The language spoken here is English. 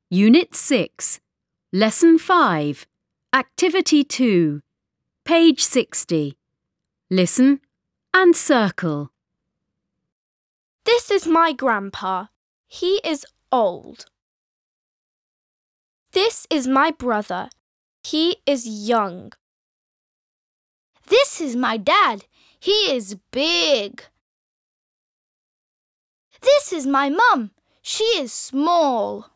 Unit 6, Lesson 5, Activity 2, page 60. Listen and circle. This is my grandpa. He is old. This is my brother. He is young. This is my dad. He is big. This is my mum. She is small.